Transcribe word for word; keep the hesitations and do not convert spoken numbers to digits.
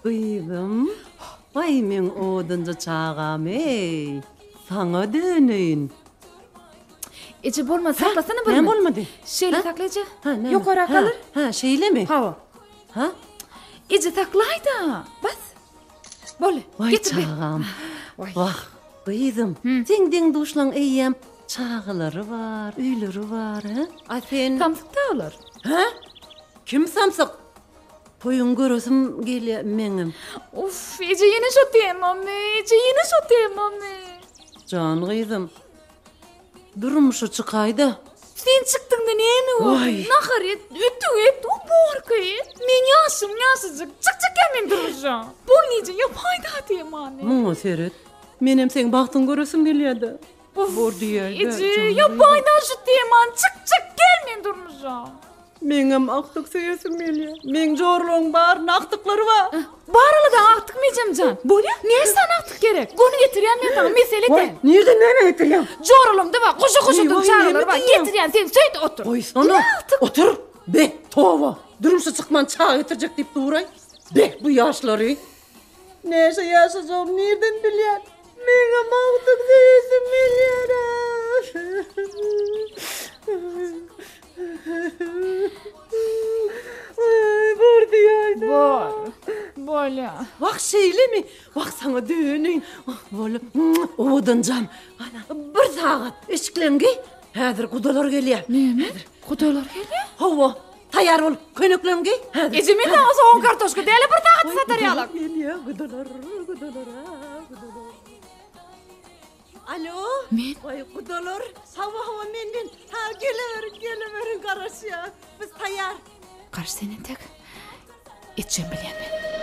Kıydım. Vay men odunca çağam ey. Sana döneyim. Ece bolma saklasana bir. Ne bolmadı? Şeyle saklayıcı. Ha, ne? Yukarı Ha, kalır. Ha, şeyle mi? Hava. Ha? Ece saklaydı. Bas. Böyle. Vay Getir bir. çağam. Vay. Vah, kıydım. Senden duşlan eyyem çağıları var, üyleri var. Ha? Ay sen... Tamsık da olur. Ha? Kim samsak? Toyun görüsüm geliyor menim. Uf, Ece yine şu diyemem mi? Ece yine şu diyemem mi? Can kıydım. Durmuşu çıkaydı. Sen çıktın da ne mi o? Vay. Nahar et, ötü et, o borka et. Men yaşım yaşıcık, çık çık gelmem duracağım. Bol nice yapaydı diyem anne. Mumu seyret. Menem sen baktın görüsüm geliyordu. Bor diye. Ece yapaydı şu diyem an, çık çık gelmem duracağım. Menem aktık seyesim geliyor. Men jorluğun bar, naktıkları var. Barılı da aktıkmayacağım can. Böyle? Niye sana aktık gerek? Gonu getiryen ne tamam mesele de. Nereden nereye getiriyorsun? Jorulum da bak, kuşu kuşudum Vay, çağırır ne bak. diyorsun? Getiryen sen söyle otur. Oy sana. Otur. Be tova. Durumsa çıkman çağ getirecek deyip duray. Be bu yaşları. Neyse yaşayacağım nereden biliyorsun? Menem aktık seyesim geliyor. Ay, bor diyaydı. Bor. Böyle. Bak şeyle mi? Bak sana dönün. Böyle ovadancan. Ana bir saat eşiklengi. Hazır kudalar geliyor. Ne mi? Kudalar geliyor. Hava tayar ol. Könüklengi. Hazır. Ece men daha soğan kartoşku deli bir saat satar yalak. Geliyor kudalar. Kudalar. Kudalar. Alo. Men? Vay kudalar. Hava hava mendin. Ha geliverin geliverin karışıyor. Biz tayar. Karşı senin tek. İçeceğim bilen ben.